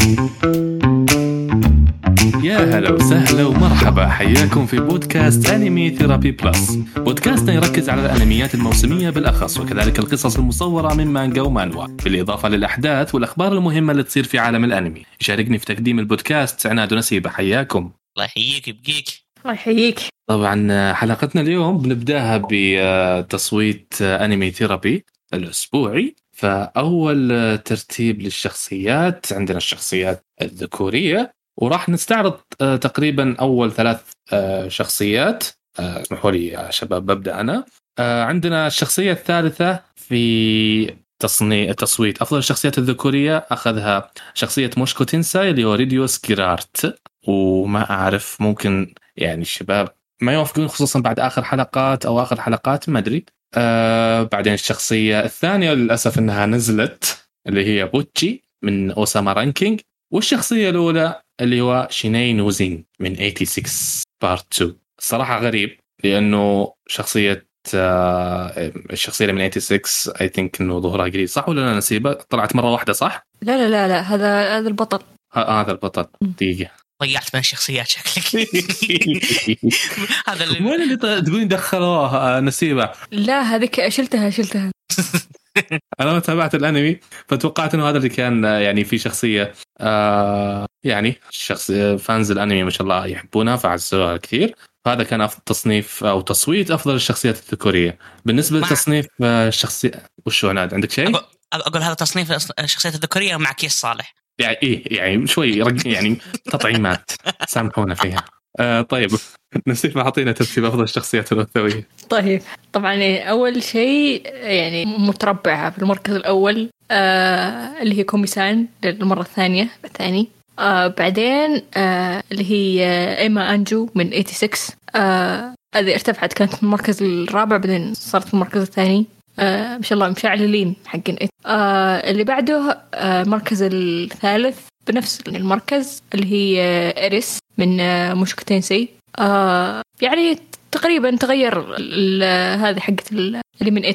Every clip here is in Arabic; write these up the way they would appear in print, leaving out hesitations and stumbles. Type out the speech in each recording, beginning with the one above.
يا هلا وسهلا ومرحبا، حياكم في بودكاست أنمي ثيرابي بلس. بودكاستنا يركز على الأنميات الموسمية بالأخص، وكذلك القصص المصورة من مانجا ومانوا، بالإضافة للأحداث والأخبار المهمة اللي تصير في عالم الأنمي. يشاركني في تقديم البودكاست عناد ونسيبة. حياكم. الله يحييك يبقيك. الله يحييك. طبعا حلقتنا اليوم بنبداها بتصويت أنمي ثيرابي الأسبوعي. فأول ترتيب للشخصيات عندنا الشخصيات الذكورية، وراح نستعرض تقريبا أول 3 شخصيات. اسمحوا لي يا شباب ببدأ أنا. عندنا الشخصية الثالثة في تصويت أفضل الشخصيات الذكورية، أخذها شخصية موشكو تينساي اللي هو ريديوس كيرارت. وما أعرف، ممكن يعني الشباب ما يوافقون خصوصا بعد آخر حلقات أو آخر حلقات، ما أدري. بعدين الشخصية الثانية للأسف أنها نزلت، اللي هي بوتشي من أوساما رانكينج. والشخصية الأولى اللي هو شيناي نوزين من 86 بارت 2. الصراحة غريب لأنه الشخصية من 86 I think إنه ظهرها قليل، صح ولا أنا نسيبة؟ طلعت مرة واحدة صح؟ لا هذا البطل. هذا البطل. دقيقة ضيعت من الشخصيات شكلك. هذا اللي وين اللي تقولين دخلوه نسيبة؟ لا هذيك شلتها. أنا ما تابعت الأنمي فتوقعت إنه هذا اللي كان يعني في شخصية يعني فانز الأنمي ما شاء الله يحبونها فعزوها كثير. فهذا كان أفضل تصنيف أو تصويت أفضل الشخصيات الذكورية. بالنسبة لتصنيف الشخصية وشو عناد عندك شيء؟ أقول هذا تصنيف الشخصيات الذكورية مع كيس صالح. يعني إيه يعني شوي يعني تطعيمات سامحونا فيها. طيب نسيب أعطينا ترتيب أفضل الشخصيات الأنثوية. طيب طبعا أول شيء يعني متربعة في المركز الأول اللي هي كوميسان للمرة الثانية. بعدين اللي هي إيما أنجو من 86. هذه ارتفعت، كانت في المركز الرابع بعدين صارت في المركز الثاني. ما شاء الله مشعللين حقين. اللي بعده المركز الثالث بنفس المركز اللي هي إيريس من موشكو تينساي. يعني تقريبا تغير هذه حقت اللي من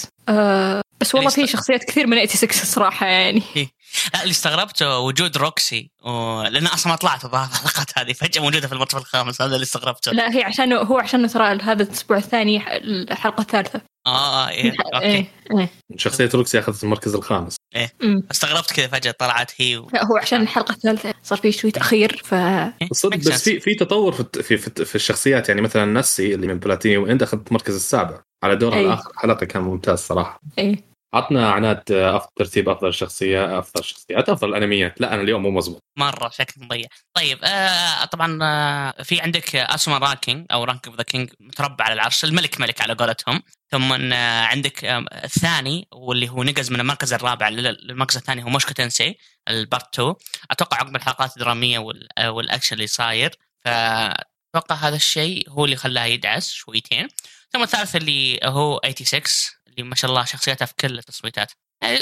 86. بس والله في شخصيات كثير من 86 الصراحة يعني. لا اللي استغربته وجود روكسي لأن أصلا ما طلعت الحلقات هذه فجأة موجودة في المرتبة الخامس. هذا اللي استغربته. لا هي عشان ترى هذا الأسبوع الثاني الحلقة الثالثة. إيه. أوكي. إيه. شخصية روكسي أخذت المركز الخامس. إيه. استغربت كذا فجأة طلعت هي لا هو عشان الحلقة الثالثة صار فيه شوية أخير صدق. بس في تطور في الشخصيات. يعني مثلا نسي اللي من بلاتينيوم إند أخذت المركز السابع على دورها الآخر. حلقة كان ممتاز صراحة. عطنا عناد ترتيب أفضل الشخصيات أفضل الأنميات. لا أنا اليوم مو مزبوط مرة شكل مضيع. طيب طبعا في عندك أسوما رانكينج أو رانك أوف ذا كينج متربع على العرش، الملك على قولتهم. ثم عندك الثاني واللي هو نقز من المركز الرابع للمركز الثاني هو موشكو تنسي البارت 2. أتوقع عقب الحلقات الدرامية والأكشن اللي صاير، فأتوقع هذا الشيء هو اللي خلاه يدعس شويتين. ثم الثالث اللي هو 86 اللي ما شاء الله شخصياتها في كل التصويتات.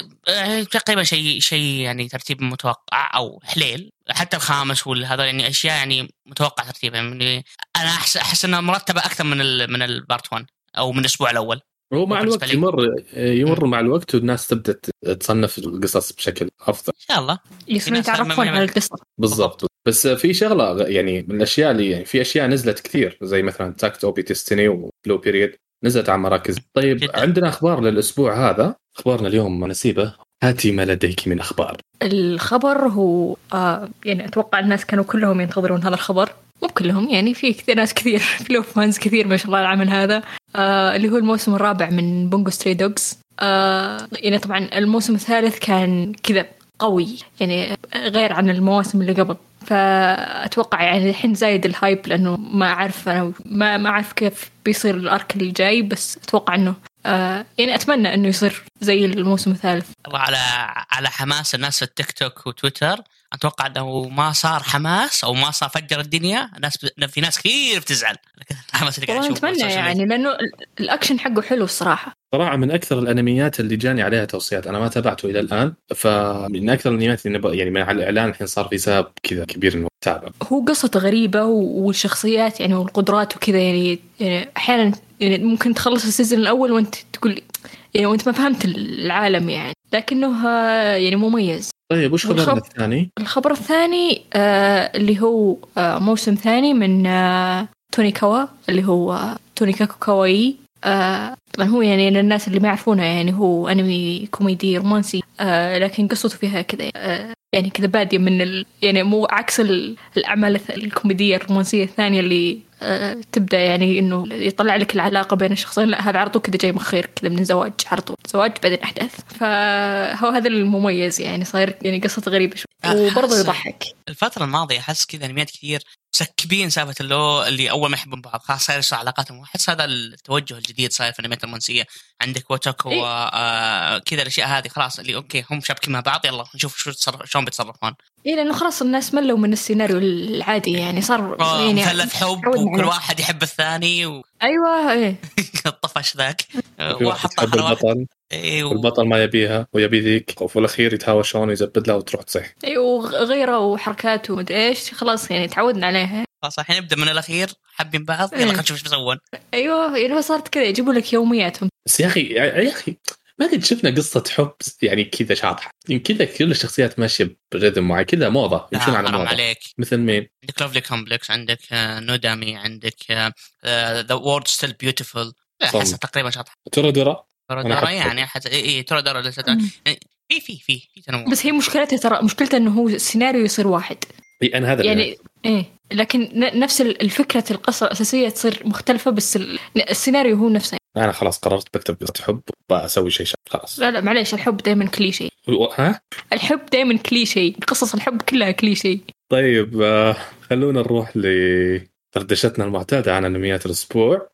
تقريبا شيء يعني ترتيب متوقع او حليل. حتى الخامس والهذا يعني اشياء يعني متوقع ترتيبها. يعني انا احس انها مرتبه اكثر من البارت 1 او من الاسبوع الاول. هو مع الوقت يمر مع الوقت والناس تبدا تصنف القصص بشكل افضل ان شاء الله يتعرفون على القصه بالضبط. بس في شغله يعني من الاشياء اللي يعني في اشياء نزلت كثير زي مثلا تاكت اوبي تستني وفلو بيريد نزلت على مراكز. طيب جدا. عندنا اخبار للاسبوع هذا. اخبارنا اليوم نسيبه، هاتي ما لديك من اخبار. الخبر هو يعني اتوقع الناس كانوا كلهم ينتظرون هذا الخبر، مو كلهم يعني في كثير ناس كثير فلو فانز كثير ما شاء الله العمل هذا. اللي هو الموسم الرابع من بونغو ستري دوغز. يعني طبعا الموسم الثالث كان كذا قوي يعني غير عن المواسم اللي قبل. فأتوقع يعني الحين زايد الهايب لأنه ما أعرف كيف بيصير الأرك اللي جاي. بس أتوقع أنه يعني أتمنى أنه يصير زي الموسم الثالث. على حماس الناس في التيك توك وتويتر. أتوقع أنه ما صار حماس أو ما صار فجر الدنيا. في ناس كثير بتزعل. أتمنى يعني لأنه الأكشن حقه حلو الصراحة. صراحة من أكثر الأنميات اللي جاني عليها توصيات. أنا ما تابعته إلى الآن، فمن أكثر الأنميات اللي يعني مع الإعلان الحين صار في سبب كذا كبير إنه تابع. هو قصة غريبة والشخصيات يعني والقدرات وكذا يعني أحيانا يعني ممكن تخلص السيزون الأول وأنت تقول يعني وأنت ما فهمت العالم يعني، لكنه يعني مميز. طيب وش خبرنا الثاني؟ الخبر الثاني اللي هو موسم ثاني من تونيكاوا، اللي هو تونيكاكو كاواي. طبعا هو يعني للناس اللي ما يعرفونه يعني هو أنمي كوميدي رومانسي، لكن قصته فيها كذا يعني كذا بادية من يعني مو عكس الأعمال الكوميدية الرومانسية الثانية اللي تبدأ يعني إنه يطلع لك العلاقة بين الشخصين. لا، هذا عرضه كذا جاي مخير كذا من زواج، عرضه زواج بعدين أحداث. فهو هذا المميز يعني، صاير يعني قصة غريبة شوي وبرضه يضحك. الفترة الماضية أحس كذا أنميات كثير مسكبين سالفة اللي أول ما يحبون بعض خلاص صاير علاقاتهم. أحس هذا التوجه الجديد صاير في الأنميات الرومانسية. عندك واتاكو كذا الأشياء هذه خلاص اللي أوكي هم شابكين مع بعض، يلا نشوف شلون بيتصرفون. إيه لأنه خلاص الناس ملوا من السيناريو العادي يعني، صار يعني مثلث حب وكل واحد يحب الثاني أيوة إيه طفش ذاك واحد يحب البطل والبطل ما يبيها ويبي ذيك، وفي الأخير يتهاوشون ويزبد لها وتروح تصيح. أيوة وغيره وحركات ومدري إيش، خلاص يعني تعودنا عليها. خلاص الحين نبدأ من الأخير حابين بعض، يلا خلينا نشوف إيش بيسوون. أيوة يعني صارت كذا يجيبوا لك يومياتهم. بس يا أخي ما قد شفنا قصة حب يعني كذا شاطحة. يمكن كذا كل الشخصيات ماشية بريتم معي كذا موضة يمشون على موضة. عليك. مثل مين؟ عندك لوفلي كومبلكس، عندك نودامي، عندك ذا وورد ستيل بيوتيفول. حاسة تقريبا شاطحة. ترى يعني حتى ترى لسه يعني في تنوع. بس هي مشكلته انه هو السيناريو يصير واحد. أنا هذا يعني ايه، لكن نفس الفكرة القصة الأساسية تصير مختلفة، بس السيناريو هو نفسه. أنا خلاص قررت بكتب قصة حب وبسوي شيء خلاص. لا معليش، الحب دائما كليشي. ها؟ الحب دائما كليشي، قصص الحب كلها كليشي. طيب خلونا نروح لفردشتنا المعتادة عن أنميات الأسبوع.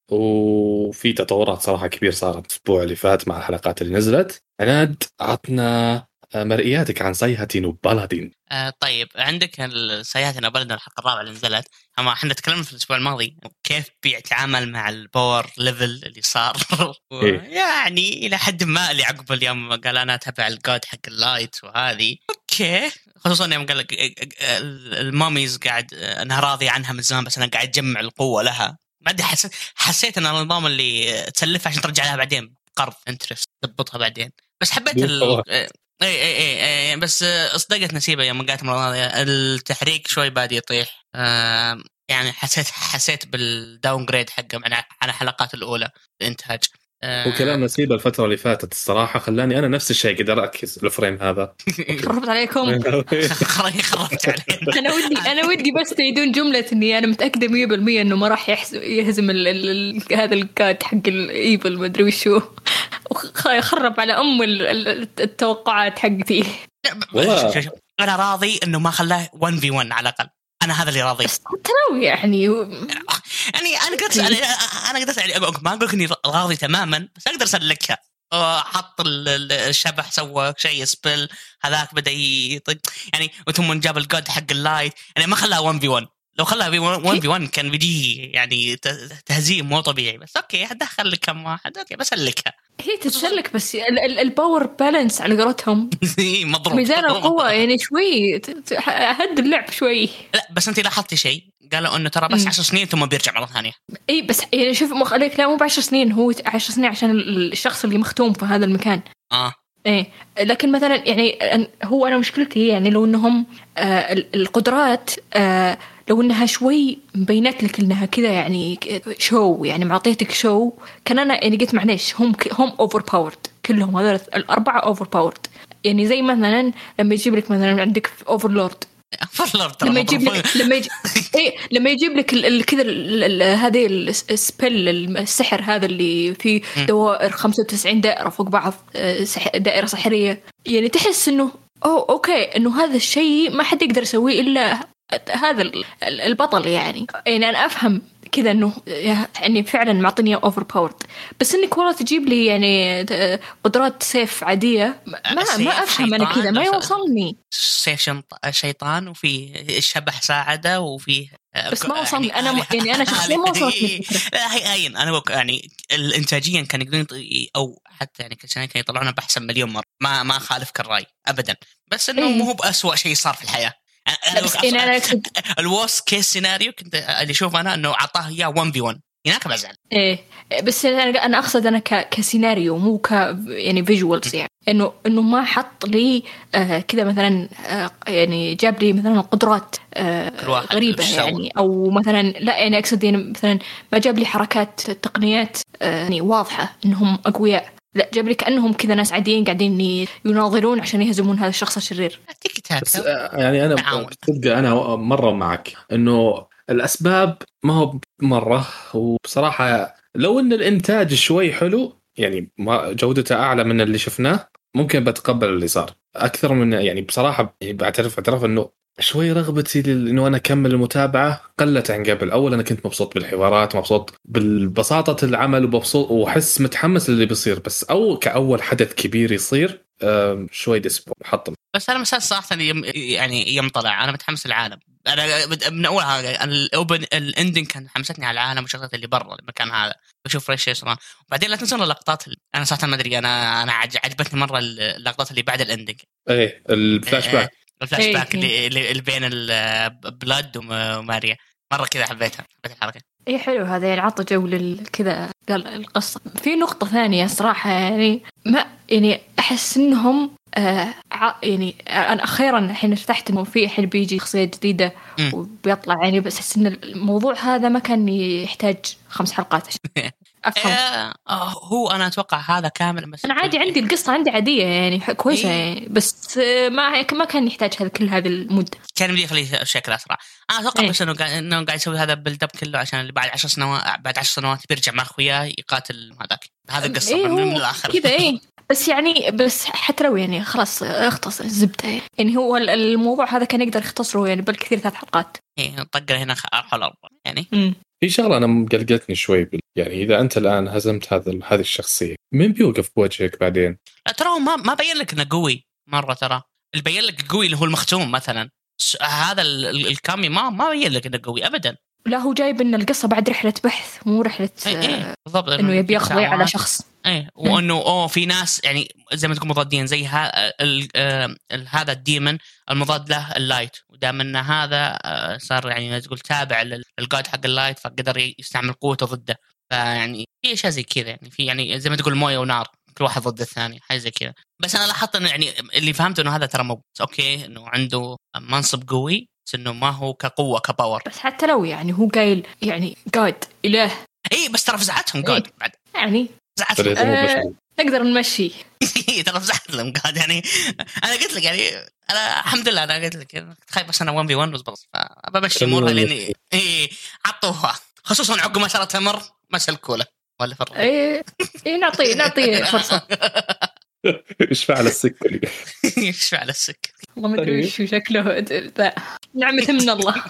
وفي تطورات صراحة كبير صارت الأسبوع اللي فات مع الحلقات اللي نزلت. عناد عطنا مرئياتك عن سايهاتي نو بلادين. طيب عندك سايهاتي نو بلادين الحلقة الرابعة اللي نزلت. احنا تكلمنا في الأسبوع الماضي كيف بيتعامل مع الباور ليفل اللي صار. يعني إلى حد ما اللي عقب اليوم قال أنا تبع الجود حق اللايت وهذه أوكي، خصوصا يوم قال لك الماميز قاعد أنا راضي عنها من زمان بس أنا قاعد أجمع القوة لها. بعد حسيت أن النظام اللي تسلفها عشان ترجع لها بعدين قرض انترست تضبطها بعدين. بس حبيت اي بس اصدقت نسيبه يوم قالت التحريك شوي بادي يطيح. يعني حسيت بالداون جريد حقه على الحلقات الاولى الانتاج. وكلام نسيبه الفترة اللي فاتت الصراحة خلاني أنا نفس الشيء قدر أركز الفريم هذا. خربت عليكم. خربت علينا. أنا ودي بس تيدون جملة إني أنا متأكدة 100% إنه ما راح يهزم هذا الكاد حق الإيفل ما أدري وشو، وخرب على التوقعات حقتي. أنا راضي إنه ما خلاه 1v1 على الأقل. أنا هذا اللي راضي. تراوي يعني أنا قدرت يعني ما أقولك إني راضي تماما، بس أقدر أسلكها. حط الشبح سوى شيء سبل هذاك بدأ يطق يعني، وثم جاب الجود حق اللايت يعني ما خلاها 1v1. لو خلاها 1v1 كان بيجي يعني تهزيم مو طبيعي. بس أوكي هدخل لك كم واحد أوكي بسلكها. هي تتسلك بس الباور بالانس على قولتهم مضروب ميزان القوة يعني شوي هد اللعب شوي. لا بس أنت لاحظتي شيء قالوا إنه ترى بس 10 سنين ثم بيرجع مرة ثانية. إيه بس يعني شوف عليك لا مو ب10 سنين، هو 10 سنين عشان الشخص اللي مختوم في هذا المكان. إيه لكن مثلا يعني هو أنا مشكلتي يعني لو إنهم القدرات لو إنها شوي مبينت لك إنها كذا يعني شو يعني معطيتك شو، كان أنا يعني قلت معليش هم أوفر باورد كلهم هذول الأربعة أوفر باورد. يعني زي مثلا لما يجيب لك مثلا عندك أوفرلورد لما يجيب لك كذا هذه السبل السحر هذا اللي فيه دوائر 95 دائرة فوق بعض دائرة سحرية، يعني تحس إنه أوكي إنه هذا الشيء ما حد يقدر يسويه إلا هذا البطل يعني أنا أفهم كذا إنه يعني فعلا معطيني أوفر باورد، بس إنك والله تجيب لي يعني قدرات سيف عادية ما أفهم أنا كذا ما يوصلني. سيف شيطان وفي الشبح ساعدة وفي بس ما وصلني أنا يعني أنا شخصيا ما وصلتني. لا هي أنا بقول يعني الإنتاجيا كان يقدرون أو حتى يعني كان يطلعونه بأحسن مليون مرة ما خالف كالرأي أبدا، بس إنه مو بأسوأ شيء صار في الحياة. الوورست كيس سيناريو كنت اللي شوف أنا إنه عطاه إياه 1v1 هناك بزعل. ايه بس انا اقصد انا كسيناريو مو يعني فيجوالز، يعني انه ما حط لي كذا مثلا يعني جاب لي مثلا قدرات غريبه يعني، او مثلا لا يعني اقصد يعني مثلا ما جاب لي حركات تقنيات يعني واضحه انهم اقوياء، لا جاب لي كانهم كذا ناس عاديين قاعدين يناظرون عشان يهزمون هذا الشخص الشرير. بس يعني انا صدق انا مره معك انه الاسباب ما هو مره، وبصراحه لو ان الانتاج شوي حلو يعني ما جودته اعلى من اللي شفناه ممكن بتقبل اللي صار اكثر من يعني بصراحه. يعني بعترف انه شوي رغبتي انه انا اكمل المتابعه قلت عن قبل. اول انا كنت مبسوط بالحوارات، مبسوط بالبساطه العمل، ومبسوط وحس متحمس للي بيصير، بس او كاول حدث كبير يصير شوي محطم. بس انا مساس صراحه يعني يمطلع، انا متحمس العالم. انا من اول حاجه الاوبن الاندنج كان حمستني على العالم والشغلات اللي برا المكان هذا، بشوف ايش يصير. وبعدين لا تنسون اللقطات انا صراحه ما ادري، انا عجبتني مره اللقطات اللي بعد الاندنج. ايه الفلاش باك. الفلاش باك اللي بين البلاد وماريا، مره كذا حبيت الحركه. ايه حلو هذا يعني، عطى جو كذا القصة. في نقطة ثانية صراحة يعني ما يعني أحس إنهم يعني أنا أخيرا الحين ارتحت إنه في الحين بيجي شخصية جديدة وبيطلع يعني، بس أحس إن الموضوع هذا ما كان يحتاج 5 حلقات عشان أفهم. هو أنا أتوقع هذا كامل، بس أنا عادي عندي القصة عندي عادية يعني كويسة يعني، بس ما كان يحتاج كل هذه المدة. كان بدي يخليه بشكل أسرع. أنا أتوقع بس إنه قاعد يسوي هذا بالدب كله عشان اللي بعد 10 سنوات بيرجع مع أخوياه يقاتل هذا القصة من الآخر كذا. بس يعني بس حتى لو يعني خلاص اختصر الزبدة يعني هو الموضوع هذا كان يقدر يختصره يعني بالكثير 3 حلقات. طقنا هنا حول 4 يعني. في شغلة أنا مقلقتني شوي يعني إذا أنت الآن هزمت هذه الشخصية مين بيوقف بوجهك بعدين؟ لا ترى ما بين لك إنه قوي مرة، ترى اللي بين لك القوي اللي هو المختوم مثلا، هذا الكامي ما بين لك إنه قوي أبدا. لا هو جايب إن القصة بعد رحلة بحث مو رحلة بالضبط، إنه يبي يقضي على شخص. وإنه في ناس يعني زي ما تقول مضادين زي هذا الديمن المضاد له اللايت، ودام إن هذا صار يعني تقول تابع للجاد حق اللايت فقدر يستعمل قوته ضده. فيعني في أشياء زي كذا يعني، في يعني زي ما تقول موية ونار كل واحد ضد الثاني، حاجة زي كذا. بس أنا لاحظت إنه يعني اللي فهمته إنه هذا ترى مو أوكي إنه عنده منصب قوي بس إنه ما هو كقوة كباور. بس حتى لو يعني هو قايل يعني جاد إله بس ترى فزعتهم جاد بعد يعني نقدر نمشي. ترى فزعت لهم قاد يعني. أنا قلت لك يعني أنا الحمد لله أنا قلت لك تخيل بس أنا 1v1 بس فبمشي أمورها لأني عطوها خصوصا عقب ما صار تمر مسألة كولا ولا فرق. نعطيه فرصة. إيش فعل السكري؟ إيش فعل السكري؟ والله ما أدري شو شكله نعمة من الله.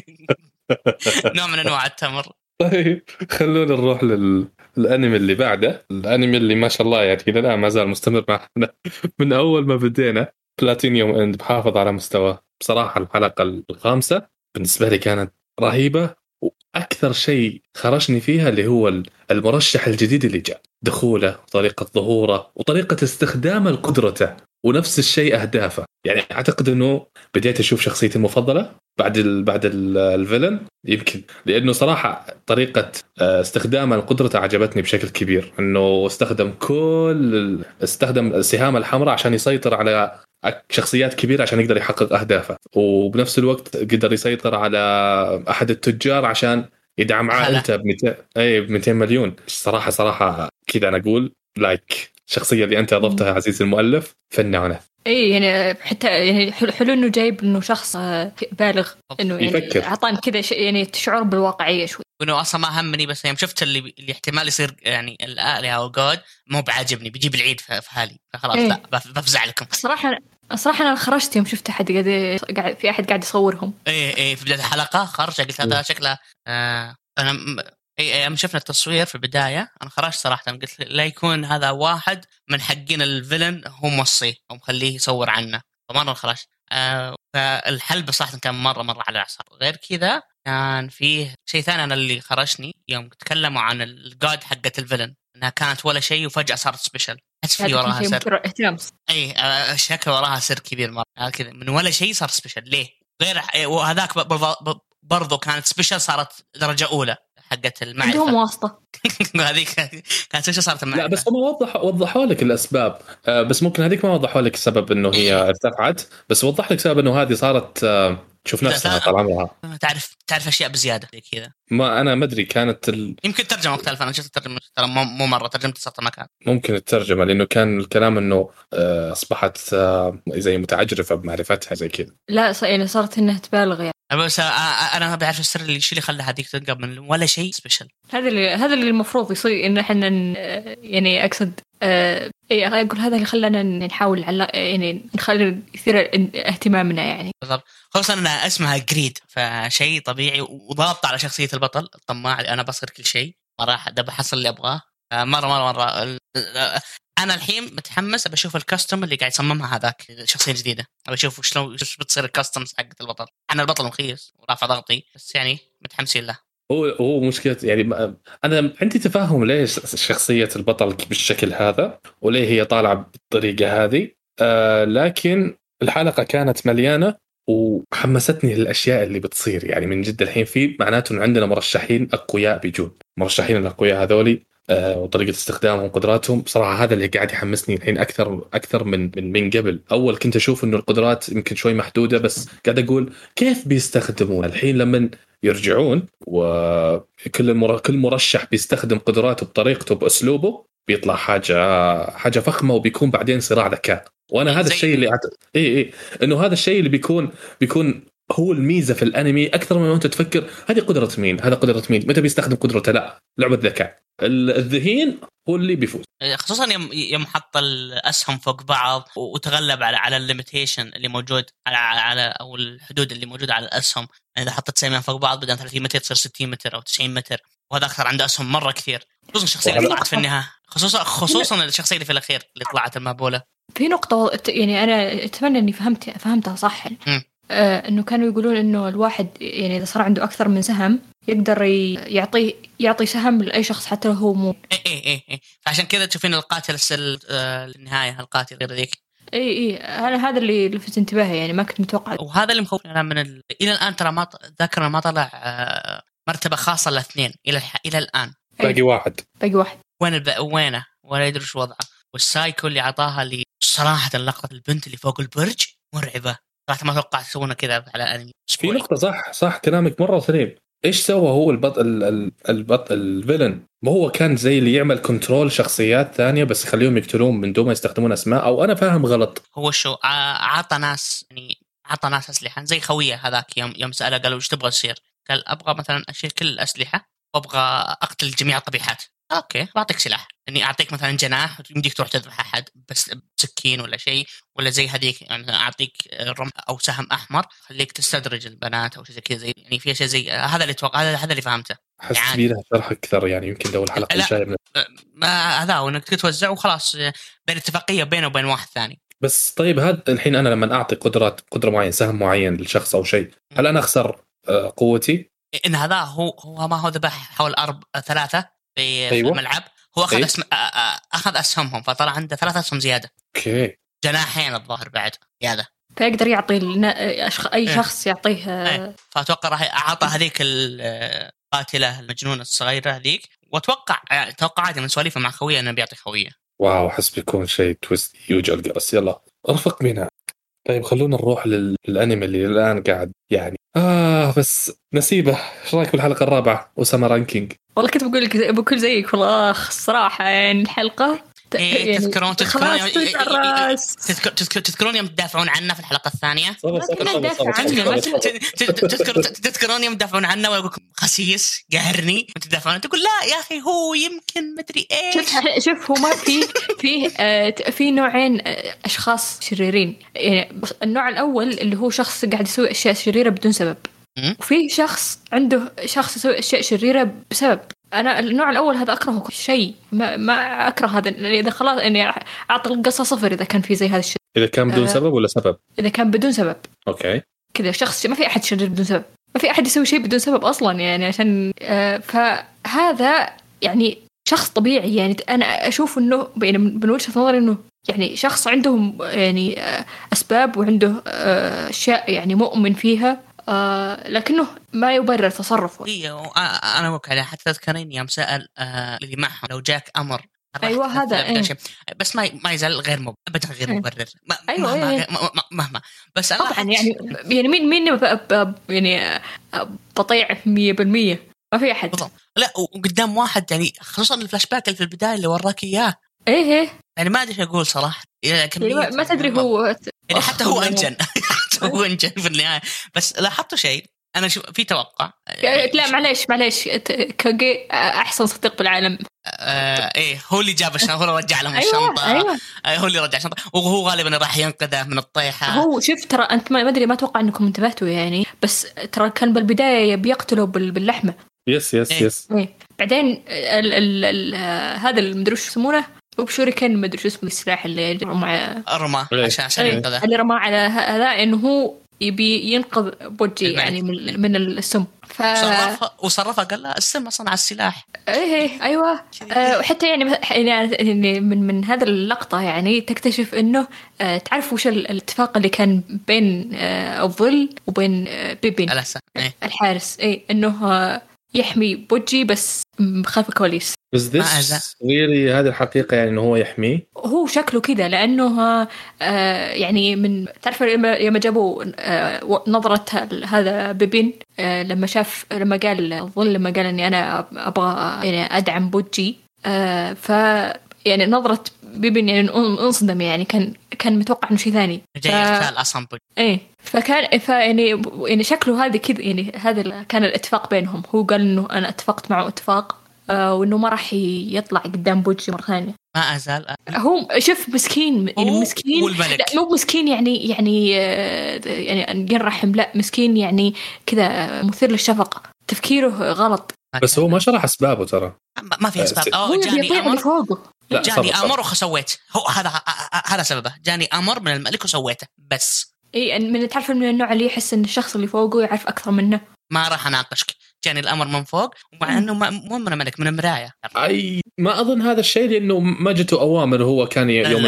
نوع من أنواع التمر. طيب خلونا نروح للأنمي اللي بعده، الأنمي اللي ما شاء الله يعني لا ما زال مستمر معنا من أول ما بدينا. بلاتينيوم إند بحافظ على مستوى. بصراحة الحلقة الخامسة بالنسبة لي كانت رهيبة، وأكثر شيء خرجني فيها اللي هو المرشح الجديد اللي جاء، دخوله وطريقة ظهوره وطريقة استخدام القدرة، ونفس الشيء أهدافه. يعني أعتقد أنه بديت أشوف شخصيتي المفضلة بعد الفيلن، يمكن لأنه صراحة طريقة استخدام القدرة عجبتني بشكل كبير. أنه استخدم السهام الحمراء عشان يسيطر على شخصيات كبيرة عشان يقدر يحقق أهدافه، وبنفس الوقت قدر يسيطر على أحد التجار عشان يدعم عائلته ب200 مليون. صراحة كذا أنا أقول شخصية اللي أنت أضفتها عزيز المؤلف فنانة. يعني حتى يعني حلو إنه جايب إنه شخص بالغ إنه يعني عطان كذا يعني تشعر بالواقعية شوي. إنه أصلا ما همني، بس يوم شفت اللي احتمال يصير يعني الآلهة أو جود مو بعاجبني بيجيب العيد في حالي، فخلاص لا بفزع لكم. الصراحة أنا خرجت يوم شفت أحد قاعد في أحد قاعد يصورهم. في بداية الحلقة خرج قلت هذا شكله أنا يوم شفنا التصوير في البداية أنا خرجت صراحة قلت لا يكون هذا واحد من حقين الفيلن هو موصيه ومخليه يصور عنه، فمرة خرجت. فالحل بصراحة كان مرة على الأعصاب. غير كذا كان فيه شيء ثاني أنا اللي خرجني يوم تكلموا عن الجاد حقة الفيلن إنها كانت ولا شيء وفجأة صارت سبيشل. أحس في وراها سر. شكل وراها سر كبير مرة كذا، من ولا شيء صار سبيشل ليه؟ غير وهذاك برضو كانت سبيشل صارت درجة أولى حقت المعرفة. عندهم واسطة. هذيك كانت ايش صارت المعرفة؟ لا بس هم وضحوا لك الاسباب. بس ممكن هذيك ما وضحوا لك السبب انه هي ارتفعت، بس وضح لك سبب انه هذه صارت تشوف نفسها طال عمرها. تعرف اشياء بزياده زي كذا. ما انا ما ادري كانت يمكن ترجمه مختلفه. انا شفت الترجمه ترى مو مره ترجمت صارت ما كان ممكن الترجمه، لانه كان الكلام انه اصبحت زي متعجرفه بمعرفتها زي كذا. لا يعني صارت انها تبالغ يعني. بس انا ما بعرف السر اللي خلى هذيك تنقب من ولا شيء سبيشل. هذا اللي المفروض يصير، ان احنا يعني اقصد اقول هذا اللي خلانا نحاول يعني نخلي يثير اهتمامنا يعني. بالضبط، خصوصا ان اسمها جريد، فشيء طبيعي وضابط على شخصيه البطل الطماع. انا بصير كل شيء راح ده بحصل اللي ابغاه. مره انا الحين متحمس بشوف الكاستم اللي قاعد يصممها هذاك شخصيه جديده. بشوف شلون بتصير الكاستمز حقت البطل. انا البطل مخيس ورافع ضغطي، بس يعني متحمسين له. هو مشكلة يعني أنا عندي تفاهم ليش شخصية البطل بالشكل هذا وليه هي طالعة بالطريقة هذه. لكن الحلقة كانت مليانة وحمستني للأشياء اللي بتصير. يعني من جد الحين في معناته إن عندنا مرشحين أقوياء بيجون، مرشحين الأقوياء هذولي وطريقة استخدامهم وقدراتهم. بصراحة هذا اللي قاعد يحمسني الحين أكثر من قبل. أول كنت أشوف إنه القدرات يمكن شوي محدودة، بس قاعد أقول كيف بيستخدمون الحين لما يرجعون وكل مرشح بيستخدم قدراته بطريقته بأسلوبه بيطلع حاجة فخمة، وبيكون بعدين صراع ذكاء. وأنا هذا الشيء اللي إنه هذا الشيء اللي بيكون هو الميزة في الأنمي أكثر من أنت تفكر هذه قدرة مين، هذا قدرة مين، متى بيستخدم قدرته. لا، لعبة ذكاء. الذهين هو اللي بيفوز، خصوصا يوم حط الأسهم فوق بعض وتغلب على الليميتيشن اللي موجود على أو الحدود اللي موجودة على الأسهم. يعني إذا حطت سهمين فوق بعض بدل 30 متر تصير 60 متر أو 90 متر، وهذا أكثر عنده أسهم مرة كثير. خصوصا الشخصية اللي طلعت في النهاية، خصوصا الشخصية اللي في الأخير اللي طلعت المهبولة. في نقطة يعني أنا أتمنى إني فهمتها صح. إنه كانوا يقولون إنه الواحد يعني إذا صار عنده أكثر من سهم يقدر يعطي سهم لأي شخص حتى لو هو مو. إيه. فعشان كذا تشوفين القاتل النهاية القاتل غير ذيك. إيه هذا اللي لفت انتباهي يعني، ما كنت متوقع. وهذا اللي مخوفني أنا إلى الآن. ترى ما ذاكرنا ما طلع مرتبة خاصة لاثنين إلى الآن. باقي واحد. وينه ولا يدري شو وضعه. والسايكو اللي عطاها لي صراحة اللقطة البنت اللي فوق البرج مرعبة صراحة. ما توقعت يسوونها كذا على أنمي. في نقطة صح كلامك مرة سليم. إيش سوى هو البطل الفيلن؟ ما هو كان زي اللي يعمل كنترول شخصيات ثانية بس يخليهم يقتلون من دون ما يستخدمون أسماء، أو أنا فاهم غلط؟ هو شو عطى ناس أسلحة زي خوية هذاك. يوم سأله قالوا إيش تبغى تصير؟ قال أبغى مثلا أشيل كل الأسلحة وأبغى أقتل جميع القبيحات. أوكي بعطيك سلاح، إني أعطيك مثلا جناح يمديك تروح تذبح أحد بس بسكين ولا شيء، ولا زي هذيك يعني أعطيك رمح أو سهم أحمر خليك تستدرج البنات أو شيء زي كذا. زي يعني في شيء زي هذا اللي توقع. هذا اللي فهمته. حس بيها شرح أكثر يعني يمكن لو الحلقة الجاية. ما هذا هو إنك تتوزع وخلاص بين اتفاقية بينه وبين واحد ثاني. بس طيب هذا الحين أنا لما أعطي قدرة معين سهم معين للشخص أو شيء، هل أنا أخسر قوتي؟ إن هذا هو ما هو ذبح حول 3 في أيوة. الملعب. هو أخذ أخذ أسهمهم فطلع عنده 3 أسهم زيادة. أوكي. جناحين الظاهر بعد زيادة، فيقدر يعطي أي شخص يعطيه. فأتوقع راح أعطى هذيك القاتلة المجنونة الصغيرة هذيك. وأتوقع توقعاتي من سواليفه مع خويه أنه بيعطي خويه. واو، حس بيكون شيء تويست يوج القرص. يلا ارفق منها. طيب خلونا نروح للأنمي اللي الآن قاعد يعني بس نسيبه. ايش رايك بالحلقة الرابعة وسما رانكينج؟ والله كنت بقول لك بكل زيك والله الصراحة يعني الحلقة يعني تذكرون يوم تدافعون عنه في الحلقة الثانية. تذكرون يوم تدافعون عنه ويقول خسيس قهرني وتدافعون تقول لا يا أخي هو يمكن مدري إيش. شوف هو ما في نوعين أشخاص شريرين. يعني النوع الأول اللي هو شخص قاعد يسوي أشياء شريرة بدون سبب، وفي شخص يسوي أشياء شريرة بسبب. أنا النوع الأول هذا أكرهه شيء، ما أكره هذا. إذا خلاص إني أعطي القصة 0 إذا كان في زي هذا الشيء. إذا كان بدون سبب ولا سبب؟ إذا كان بدون سبب. أوكي. كذا شخص ما في أحد شرير بدون سبب، ما في أحد يسوي شيء بدون سبب أصلاً يعني عشان فهذا يعني شخص طبيعي. يعني أنا أشوف إنه من وجهة نظري إنه يعني شخص عندهم يعني أسباب وعنده أشياء يعني مؤمن فيها لكنه ما يبرر تصرفه. انا وكذا حتى تذكرين يوم سأل اللي معهم لو جاك امر ايوه هذا بس ما يزال غير ابدا غير مبرر أيوة. مهما بس طبعا يعني مين يعني بطيع 100% ما في احد بالضبط. لا وقدام واحد يعني خصوصا الفلاش باك اللي في البدايه اللي وراك اياه ايه يعني ما ادري اقول صراحه يعني ما تدري هو يعني حتى هو انجن هو انجن في النهايه. بس لاحظتوا شيء انا في توقع لا معليش كاجي احسن صديق بالعالم. ايه هو اللي جاب الشنطه، هو اللي رجع لهم الشنطه. أيوة. هو اللي رجع الشنطه وهو غالبا راح ينقذه من الطيحه. هو شوف ترى انت ما ادري ما اتوقع انكم انتبهتوا يعني، بس ترى كان بالبدايه بيقتلوا باللحمه. يس إيه. بعدين هذا المدري وش يسمونه وبشوريكن مدري شو اسمه السلاح اللي رمى عشان ينقذه، اللي رمى على هذا انه هو يبي ينقذ بوجي يعني من السم. وصرفه قال لا السم صنع السلاح. ايه ايوه. وحتى يعني من هذا اللقطه يعني تكتشف انه تعرف وش الاتفاق اللي كان بين الظل وبين بيبين الحارس. انه يحمي بوجي بس خلف الكواليس. بس really هذه الحقيقة يعني إنه هو يحميه. هو شكله كذا لأنه يعني من تعرف لما جابوا نظرة هذا بيبين لما قال الظل لما قال إني أنا أبغى يعني أدعم بوجي ف يعني نظرة بيبين يعني انصدم يعني كان متوقع إنه شيء ثاني جاي يقتل أصلا بوجي. إيه فكان يعني شكله هذا كذا يعني هذا كان الاتفاق بينهم. هو قال إنه أنا اتفقت معه اتفاق وإنه ما راح يطلع قدام بوجي مرة ثانية. ما أزال هو شوف مسكين يعني مسكين لا مو مسكين يعني ينرحم لا مسكين يعني كذا مثير للشفقة تفكيره غلط. بس هو ما شرح أسبابه ترى ما في أسباب. هو جاني أمر فوقه جاني أمر وسويت هو هذا سببه. جاني أمر من الملك وسويته بس. إيه من تعرف من النوع اللي يحس إن الشخص اللي فوقه يعرف أكثر منه. ما راح أناقشك جاني الأمر من فوق ومع أنه مو من الملك من المراية. أي ما أظن هذا الشيء لأنه ما جته أوامر. هو كان يوم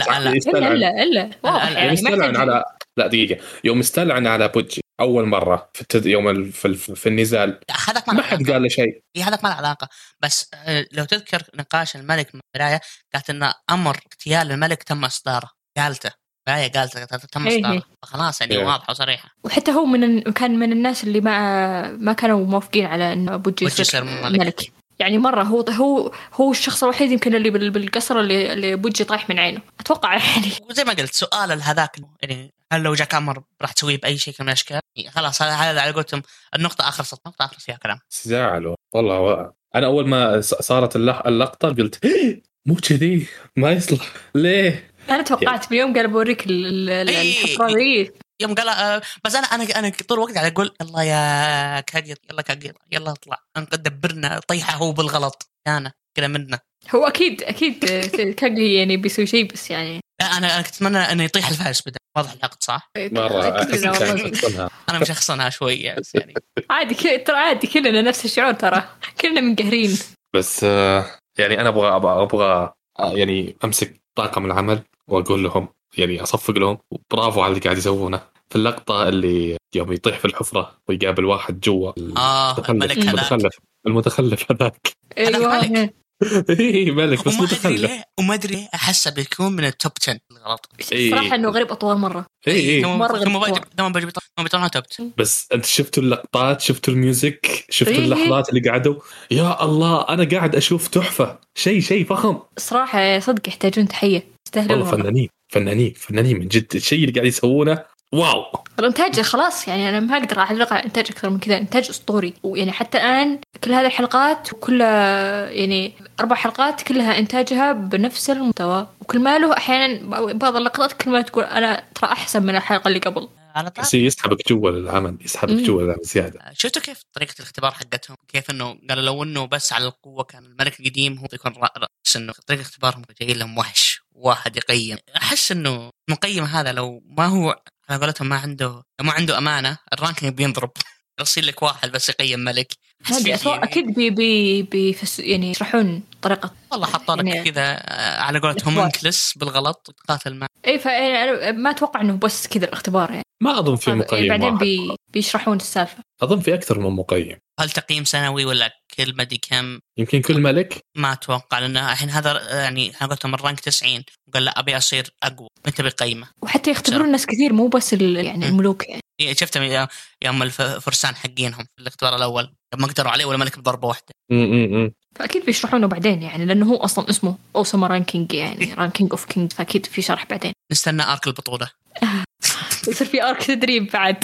يستلعن على لا دقيقة يوم استلعن على بوجي أول مرة يوم في النزال ما حد قال له شيء. هذا ما له علاقة. بس لو تذكر نقاش الملك من المراية قالت إن أمر اغتيال الملك تم إصداره قالته تم إصداره خلاص يعني واضحة وصريحة. وحتى هو كان من الناس اللي ما كانوا موافقين على إنه بوجي يصير ملك. يعني مرة هو الشخص الوحيد يمكن اللي بالقصر اللي بوجي طايح من عينه أتوقع يعني. وزي ما قلت سؤال هذاك يعني هل لو جاك أمر راح تسويه بأي شيء من الأشكال؟ خلاص هذا على قولتهم النقطة آخر فيها كلام. زعلوا والله. أنا أول ما صارت اللقطة قلت مو كذي ما يصلح ليه. أنا توقعت بيوم قال بوريك الحفرة ذي يوم قال بس أنا طول الوقت قاعد أقول الله يا كاجير يلا اطلع دبرنا طيحة هو بالغلط أنا كده منه. هو أكيد كاجي يعني بيسوي شيء بس يعني أنا كنت أتمنى إنه يطيح الفارس بدأ واضح العقد صح مرة. أنا مشخصنها شوية بس يعني عادي كلنا نفس الشعور ترى كلنا منقهرين. بس يعني أنا أبغى يعني أمسك طاقم العمل وأقول لهم يعني أصفق لهم برافو على اللي قاعد يسوونه في اللقطة اللي يوم يطيح في الحفرة ويقابل واحد جوا المتخلف هذاك. أيوة إيه ملك بس متخلف وما أدري أحسه بيكون من التوب 10 الغلط. صراحة إنه غريب أطول مرة. مرة بيطلعون توب 10. بس أنت شفتوا اللقطات شفتوا الميوزك شفتوا اللحظات اللي قعدوا يا الله أنا قاعد أشوف تحفة شيء فخم صراحة. صدق يحتاجون تحية والله فنانين من جد الشيء اللي قاعد يسوونه واو. الانتاج خلاص يعني انا ما اقدر اعلق على انتاج اكثر من كذا. انتاج اسطوري ويعني حتى الان كل هذه الحلقات وكلها يعني 4 حلقات كلها انتاجها بنفس المستوى وكل ما له احيانا بعض اللقطات كل ما تقول انا ترى احسن من الحلقه اللي قبل. بس يسحبك جوا العمل زياده. شفتوا كيف طريقه الاختبار حقتهم كيف انه قالوا لو انه بس على القوه كان الملك القديم هو يكون رأس انه طريقه اختبارهم جايين لهم وحش واحد يقيم. احس انه مقيم هذا لو ما هو على قولتهم ما عنده امانه الرانكينج بينضرب يرسل لك واحد بس يقيم ملك. اكيد بي يعني يشرحون طريقه والله حطوا لك يعني كذا على قولتهم منكلس بالغلط تقاتل معه. اي فانا ما اتوقع انه بس كذا الاختبار يعني ما اظن في مقيم بعدين واحد. بيشرحون السالفة. اظن في اكثر من مقيم. هل تقييم سنوي ولا كل مدري كم؟ يمكن كل ملك. ما اتوقع، لانه الحين هذا يعني انا قلت من رانك 90 وقال لا ابي اصير اقوى، انت بقيمه. وحتى يختبرون ناس كثير مو بس يعني الملوك يعني. شفت يوم الفرسان حقينهم في الاختبار الاول ما قدروا عليه ولا ملك بضربه واحده. فاكيد بيشرحونه بعدين يعني، لانه هو اصلا اسمه اوسما رانكينج يعني رانكينج اوف كينج، فاكيد في شرح بعدين. نستنى ارك البطوله. يصير في ارك تدريب بعد.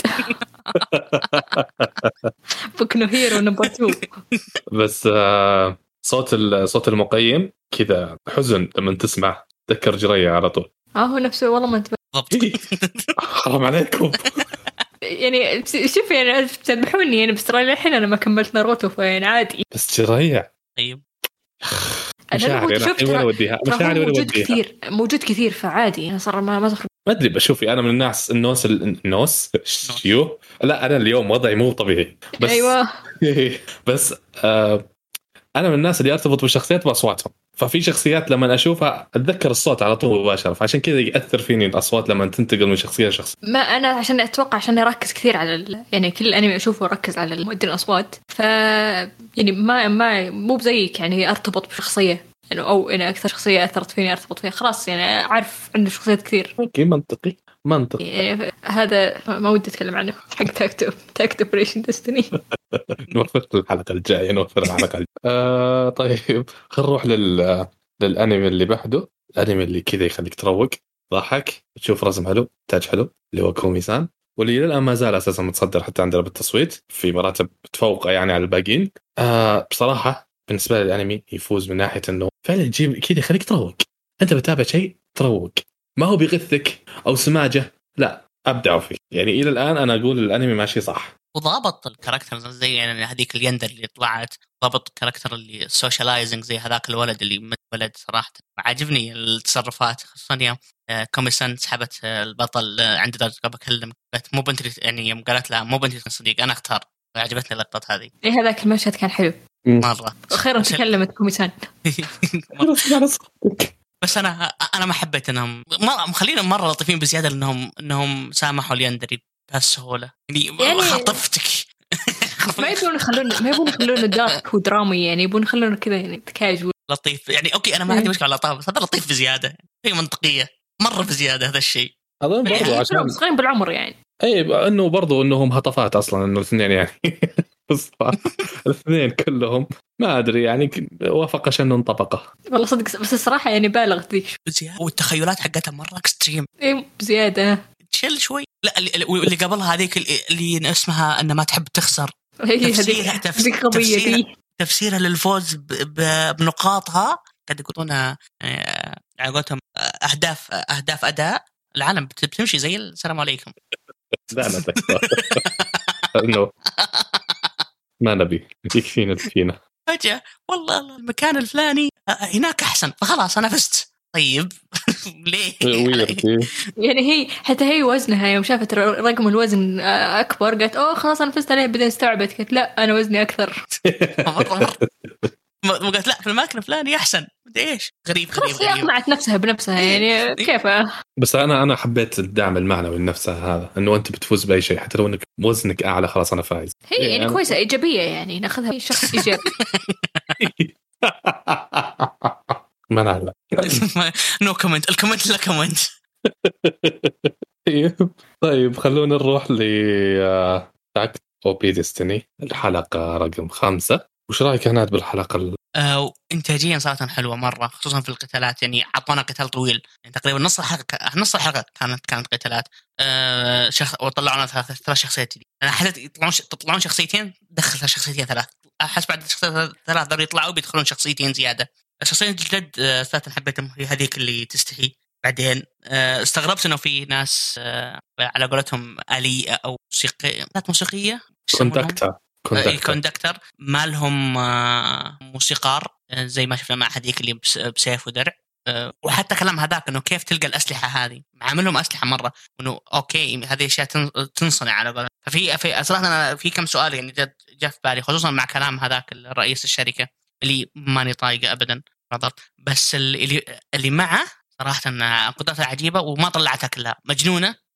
بوك نو هيرو نمبر 2. بس صوت المقيم كذا حزن لما تسمع، تذكر جرية على طول. هو نفسه والله ما انتبه. حرام عليكم. يعني شوف يعني تذبحوني يعني، بس ترى الحين انا ما كملت ناروتو فين عادي. بس جرية طيب مشاعري وين اوديها؟ مشاعري وين اوديها؟ موجود كثير فعادي. انا صار ما تخرج. ما ادري، بشوفي انا من الناس النوس شيو. لا انا اليوم وضعي مو طبيعي بس ايوه. بس انا من الناس اللي ارتبط بالشخصيات باصواتهم، ففي شخصيات لما اشوفها اتذكر الصوت على طول مباشره، فعشان كذا ياثر فيني الاصوات لما تنتقل من شخصيه لشخصيه. ما انا عشان اتوقع عشان اركز كثير على يعني كل الانمي اشوفه اركز على المؤدين الاصوات، ف يعني ما مو بزيك يعني ارتبط بشخصيه يعني، او انا اكثر شخصيه اثرت فيني ارتبط فيها خلاص يعني اعرف عنده شخصيات كثير. اوكي منطقي يعني هذا ما ودي اتكلم عنه حق تاكت اوبريشن ديستني. نوفر الحلقه الجايه طيب خلينا نروح للانمي اللي بعده. الانمي اللي كذا يخليك تروق ضحك تشوف رسم حلو تاج حلو اللي هو كومي-سان، واللي للآن ما زال اساسا متصدر حتى عندنا بالتصويت في مراتب تفوق يعني على الباقيين. بصراحه بالنسبه لي الانمي يفوز من ناحيه انه فعلا يجيب كذا يخليك تروق. انت بتتابع شيء تروق، ما هو بيغثك او سماجه، لا ابدعوا فيه يعني. الى الان انا اقول الانمي ماشي صح، وضابط الكاركتر زي يعني هذيك اليندر اللي طلعت، ضابط الكاركتر اللي السوشيالايزنج زي هذاك الولد اللي ولد صراحه عاجبني التصرفات، خصوصا يوم كومي-سان سحبت البطل عند درجه بكلم مو بنت يعني يوم قالت لا مو بنت صديق انا اختار. عجبتني اللقطه هذه. ايه هذاك المشهد كان حلو مره. اخيرا تكلمت كومي-سان. بس انا ما حبيت انهم مخلينهم مره لطيفين بزياده، انهم سامحوا اليندري بهالسهوله يعني خطفتك. ما يبون يخلونه دارك ودرامي يعني، يبون يخلونه كذا يعني كاجوال لطيف يعني. اوكي انا ما عندي مشكله على اللطافه بس هذا لطيف بزياده، هي منطقيه مره بزياده هذا الشيء. اظن برضو عشان صغيرين بالعمر يعني. اي انه برضو انهم هطفات اصلا انه الاثنين يعني الاثنين كلهم ما ادري يعني وافق عشان انطبقه والله صدق. بس الصراحه يعني بالغ ذيك بزياده، والتخيلات حقتها مره اكستريم. ايه بزياده تشيل شوي. لا اللي قبلها هذيك اللي اسمها ان ما تحب تخسر، تفسيرها للفوز بنقاطها قد يقولون على قولتهم اهداف اداء العالم بتمشي زي السلام عليكم. لا انه ما نبي يكفينا فجأة والله المكان الفلاني هناك احسن فخلاص انا فزت. طيب ليه يعني هي حتى هي وزنها يوم شافت رقم الوزن اكبر قالت اوه خلاص انا فزت عليه، بعدين استوعبت قالت لا انا وزني اكثر. ما قالت لا في المكان الفلاني احسن ايش غريب. اقنعت نفسها بنفسها يعني كيف. بس انا حبيت الدعم المعنوي لنفسها هذا، انه انت بتفوز باي شيء حتى لو انك وزنك اعلى خلاص انا فايز. هي يعني كويسه ايجابيه يعني ناخذها شخص ايجابي. ما نعلم. نو كومنت. الكومنت لا كومنت. طيب خلونا نروح ل تاكت اوبي ديستني الحلقه رقم 5. وش رايك هناد بالحلقه؟ انتاجيا صراحه حلوه مره، خصوصا في القتالات يعني عطونا قتال طويل يعني تقريبا نص الحلقه كانت قتالات. وطلعونا ثلاث شخصيات جديده. انا حسيت يطلعون شخصيتين دخلت شخصيتين ثلاث، احس بعد الشخصيات ثلاث دول يطلعوا بيدخلون شخصيتين زياده. الشخصية الجديد ثلاثة حبيتهم، هي هذيك اللي تستحي. بعدين استغربت انه في ناس على قولتهم آلية او موسيقية كوندكتر ما لهم موسيقار زي ما شفنا مع هذيك اللي بسيف ودرع. وحتى كلام هذاك انه كيف تلقى الاسلحه هذه، عاملهم اسلحه مره انه اوكي هذه اشياء تنصنع على قولهم. ففي صراحه أنا في كم سؤال يعني جاء في بالي، خصوصا مع كلام هذاك الرئيس الشركه اللي ماني طايقه ابدا بس اللي معه صراحه قدرتها عجيبه وما طلعتها كلها مجنونه.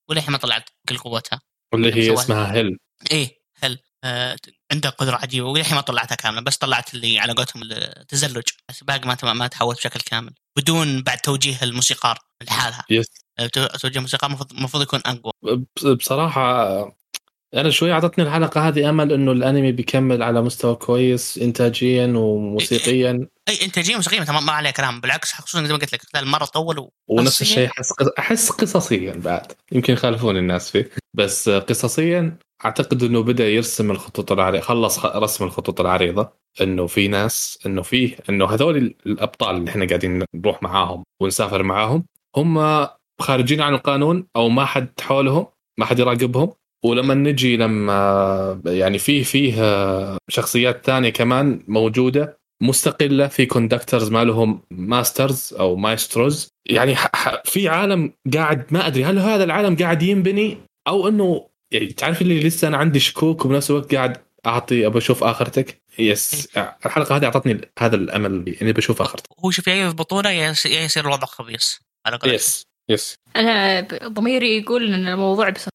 وللحين ما طلعت كل قوتها واللي هي اسمها هل. ايه هل عندها قدرة عجيبة وللحين ما طلعتها كاملة، بس طلعت اللي على قولتهم التزلج، بس باقي ما تحولت بشكل كامل بدون بعد توجيه الموسيقار لحالها. توجيه الموسيقار المفروض يكون أقوى. بصراحة أنا شوي عطتني الحلقة هذه أمل إنه الأنمي بيكمل على مستوى كويس إنتاجيا وموسيقيا. أي إنتاجيا وموسيقيا ما عليه كلام، بالعكس خصوصا زي ما قلت لك المرة طول ونفس الشيء أحس قصصيا بعد يمكن يخالفون الناس فيه، بس قصصيا أعتقد إنه بدأ يرسم الخطوط العريضة، خلص رسم الخطوط العريضة، إنه في ناس إنه هذول الأبطال اللي إحنا قاعدين نروح معاهم ونسافر معاهم هم خارجين عن القانون أو ما حد حولهم، ما حد يراقبهم. ولما نجي لما يعني فيه شخصيات ثانية كمان موجودة مستقلة، في كوندكترز ما لهم ماسترز أو مايستروز، يعني في عالم قاعد ما أدري هل هذا العالم قاعد ينبني أو إنه يعني تعرف اللي لسه أنا عندي شكوك وبنفس الوقت قاعد أبى أشوف آخرتك. يس الحلقة هذه أعطتني هذا الأمل إني بشوف آخرتك. هو شوف يضبطونه يصير الوضع خبيث على قولك. يس أنا ضميري يقول إن الموضوع بس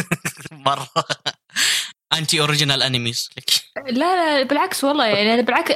مرة أنتي أوريجينال أنيميز لك. لا بالعكس والله، يعني أنا بالعكس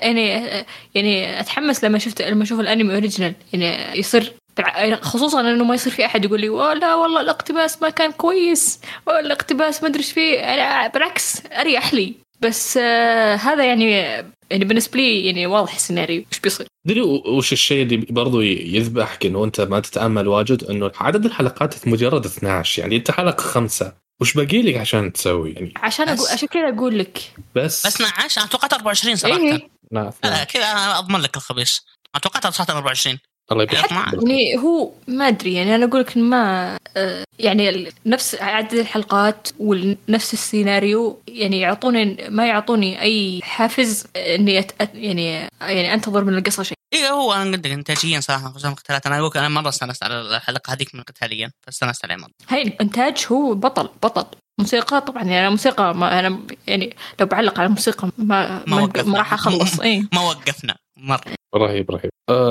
يعني أتحمس لما أشوف الأنمي أوريجينال، يعني يصير خصوصا إنه ما يصير في أحد يقول لي لا والله الاقتباس ما كان كويس ولا الاقتباس ما أدري إيش فيه. أنا بالعكس أريح لي، بس هذا يعني بالنسبة لي يعني واضح السيناريو إيش بيصير. دري وش الشيء اللي برضو يذبحك إنه أنت ما تتأمل واجد، إنه عدد الحلقات مجرد 12، يعني أنت حلقة 5 وش باقي لك عشان تسوي؟ يعني عشان كذا أقول لك بس 12. أنا توقعت 24 صراحة. إيه؟ لا كذا أنا أضمن لك الخبيث. أنا توقعت صراحة 24. الله يبارك. يعني هو ما أدري، يعني أنا أقول لك ما يعني نفس عدد الحلقات ونفس السيناريو، يعني ما يعطوني أي حافز إني يعني أنتظر من القصة شيء. إيه هو أنا قلت إنتاجيا صراحة خصوصا قتالات، أنا أقول أنا مرة استانست على الحلقة هذيك من قتاليا، فاستانست عليه مرة. هاي الإنتاج هو بطل موسيقى طبعا، يعني أنا موسيقى ما أنا يعني لو بعلق على الموسيقى ما راح أخلص. ما وقفنا مرة. رهيب.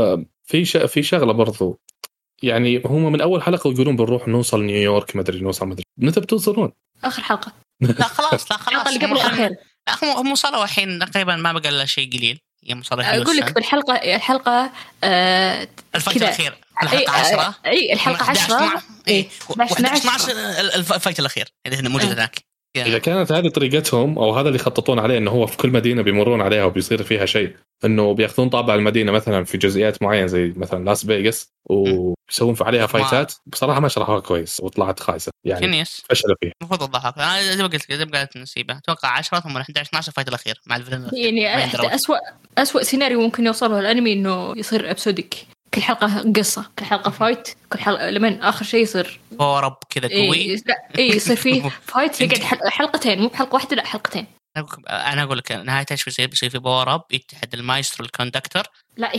في شغلة برضو، يعني هم من أول حلقة يقولون بنروح نوصل نيويورك ما أدري متى بتوصلون؟ آخر حلقة. لا خلاص الحلقة اللي قبل الأخير. لا هم وصلوا الحين تقريبا ما بقى إلا شيء قليل. أقول لك بالحلقة الفايت الأخير الحلقة 10. أي الحلقة 10. إيه 12 الفايت الأخير اللي هنا موجود هناك. إذا كانت هذه طريقتهم أو هذا اللي يخططون عليه، إنه هو في كل مدينة بيمرون عليها وبيصير فيها شيء، إنه بيأخذون طابع المدينة مثلا في جزئيات معينة زي مثلا لاس فيغاس ويسوون عليها فايتات، بصراحة ما شرحوها كويس وطلعت خايسة يعني فشلوا فيها. المفروض الضحك أنا زي ما قلت زي ما قالت نسيبة أتوقع 10 ثم 11-12 الفايت الأخير مع الفيلن. يعني أسوأ سيناريو ممكن يوصله الأنمي إنه يصير أبسوديك، كل حلقة قصة، كل حلقة فايت، كل حلقة لمن آخر شيء يصير رب كذا قوي. يصير فيه فايت يقعد حلقتين، مو بحلقة واحدة لا حلقتين. أنا أقول لك نهاية إيش بيصير في باور أب يتحد المايسترو الكوندكتور. لا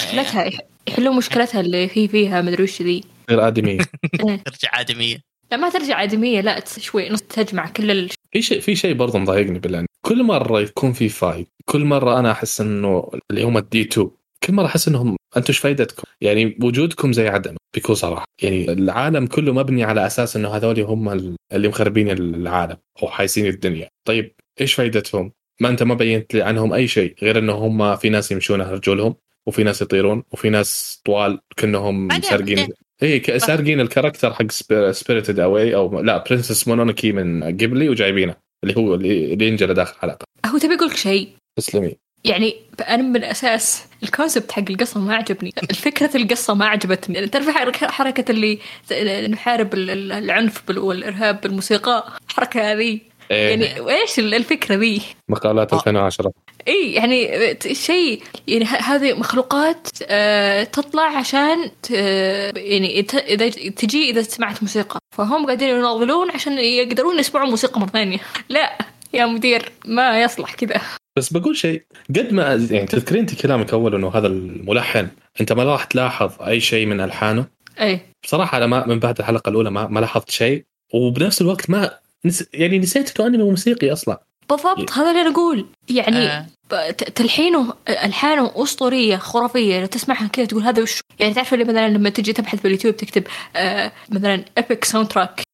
يحلون مشكلتها اللي فيها مدري وش ذي غير آدمية. ترجع آدمية. لا ما ترجع آدمية، لا شوي نص تجمع كل في شيء برضه مضايقني بالله، كل مرة يكون في فايت، كل مرة أنا أحس إنه اللي هم الD2 كل مرة أحس إنهم أنتوا إيش فايدتكم؟ يعني وجودكم زي عدم بيكون صراحة. يعني العالم كله مبني على أساس إنه هذول هم اللي مخربين العالم أو حايسين الدنيا. طيب إيش فايدتهم؟ ما أنت ما بينت لي عنهم أي شيء غير إنه هم في ناس يمشون على رجولهم وفي ناس يطيرون وفي ناس طوال كأنهم سارقين. سارقين الكاركتر حق سبيريتد أواي أو لا برنسس مونونوكي من قبلي وجايبينه اللي هو اللي ينجل داخل حلقة. هو تبي أقولك شيء تسلمي. يعني أنا من الأساس الكونسبت حق القصة ما عجبني، الفكرة القصة ما عجبتني. تعرف حركة اللي نحارب العنف والإرهاب بالموسيقى، حركة هذه يعني وإيش الفكرة ذي؟ مقالات 2010. إيه يعني شيء يعني هذه مخلوقات تطلع عشان يعني إذا سمعت موسيقى فهم قاعدين يناضلون عشان يقدرون يسمعوا موسيقى مرة ثانية. لا يا مدير ما يصلح كذا. بس بقول شيء قد ما يعني تذكرين انت كلامك اول انه هذا الملحن انت ما راح تلاحظ اي شيء من الحانه. اي بصراحه انا ما من بعد الحلقه الاولى ما لاحظت شيء، وبنفس الوقت ما يعني نسيت انه انمي موسيقي اصلا. بالضبط هذا اللي نقول يعني تلحينه الحانه اسطوريه خرافيه، لو تسمعها كذا تقول هذا وش يعني. تعرف اللي مثلا لما تجي تبحث باليوتيوب تكتب مثلا epic soundtrack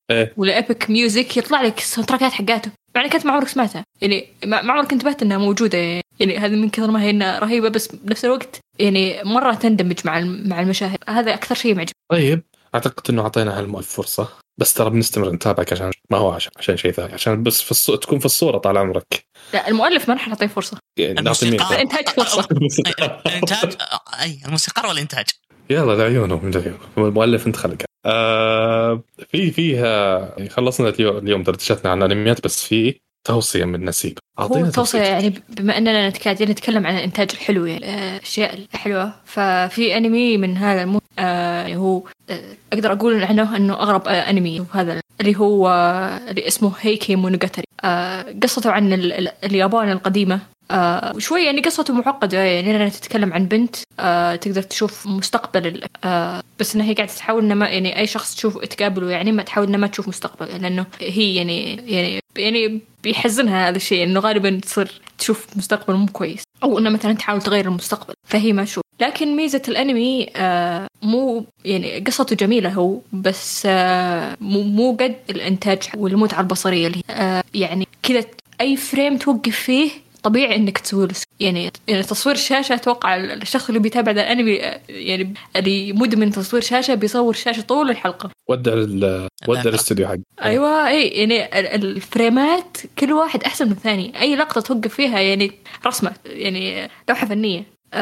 إيه. ولا ايبك ميوزك يطلع لك الساوند تراكات حقاته، يعني كانت ما عمرك سمعتها، يعني ما عمرك انتبهت انها موجوده، يعني هذه من كثر ما هي إنها رهيبه، بس بنفس الوقت يعني مره تندمج مع المشاهد. هذا اكثر شيء معجب. طيب اعتقد انه اعطينا هالمؤلف فرصه، بس ترى بنستمر نتابعك عشان ما هو عشان شيء ثاني، عشان بس تكون في الصوره طال عمرك. لا المؤلف ما راح نعطيه فرصه، يعني نعطي مين؟ الانتاج فرصه. الانتاج اي الموسيقار والانتاج يلا لعيونهم المؤلف انت خلق. فيها خلصنا اليوم دردشتنا عن الانميات، بس في توصيه من نسيب. هو توصيه يعني بما اننا نتكلم عن الانتاج الحلو، يعني الاشياء الحلوه، ففي انمي من هذا يعني هو اقدر اقول عنه انه اغرب انمي، وهذا اللي هو اللي اسمه هيكي مونوجاتاري. قصته عن اليابان القديمه، وشوي يعني قصته معقدة، يعني لأنها تتكلم عن بنت تقدر تشوف مستقبل، بس إنها هي قاعدة تحاول إن ما يعني أي شخص تشوف تقابله، يعني ما تحاول إن ما تشوف مستقبل، لأنه هي يعني بيحزنها هذا الشيء، إنه غالبا تصير تشوف مستقبل مو كويس، أو إنها مثلا تحاول تغير المستقبل، فهي ما شوف. لكن ميزة الأنمي مو يعني قصته جميلة هو، بس مو قد الإنتاج والمتعة البصرية اللي يعني كذا أي فريم توقف فيه طبيعي انك تسوي يعني تصوير الشاشه. اتوقع الشخص اللي بيتابع ذا الانمي يعني اللي مدمن تصوير شاشه بيصور شاشه طول الحلقه. ودع الاستوديو حق. ايوه اي يعني الفريمات كل واحد احسن من الثاني، اي لقطه توقف فيها يعني رسمه، يعني لوحه فنيه.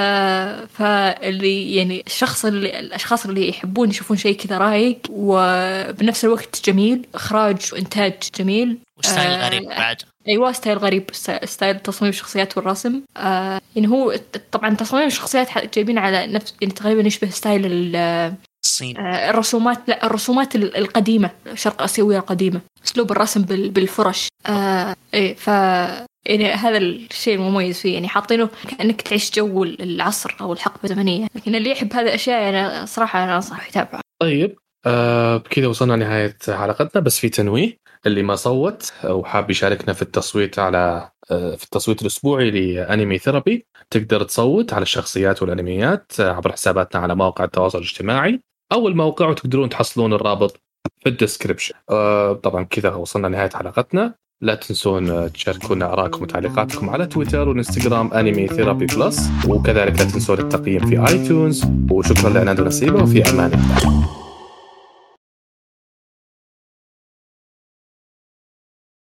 فاللي يعني الاشخاص اللي يحبون يشوفون شيء كذا رايق وبنفس الوقت جميل، اخراج وانتاج جميل وستايل غريب بعد. ايوه ستايل غريب، ستايل تصميم الشخصيات والرسم. يعني هو طبعا تصميم الشخصيات جايبين على نفس يعني تقريبا يشبه ستايل الصين. الرسومات، لا الرسومات القديمه الشرق اسيويه القديمه، اسلوب الرسم بالفرش. ايه ف يعني هذا الشيء المميز فيه، يعني حاطينه كأنك تعيش جو العصر أو الحقبة الزمنية. لكن اللي يحب هذه الأشياء أنا صراحة أنا أنصح يتابعه. طيب بكذا وصلنا نهاية حلقتنا، بس في تنويه، اللي ما صوت أو حاب يشاركنا في التصويت على في التصويت الأسبوعي لأنمي ثيرابي، تقدر تصوت على الشخصيات والأنميات عبر حساباتنا على مواقع التواصل الاجتماعي أو الموقع، وتقدرون تحصلون الرابط في الديسكريبشن. طبعا كذا وصلنا نهاية حلقتنا. لا تنسون تشاركونا آراءكم وتعليقاتكم على تويتر وإنستغرام أنمي ثيرابي بلس، وكذلك لا تنسون التقييم في آيتونز. وشكرا لعناد ونسيبة، وفي أمان الله.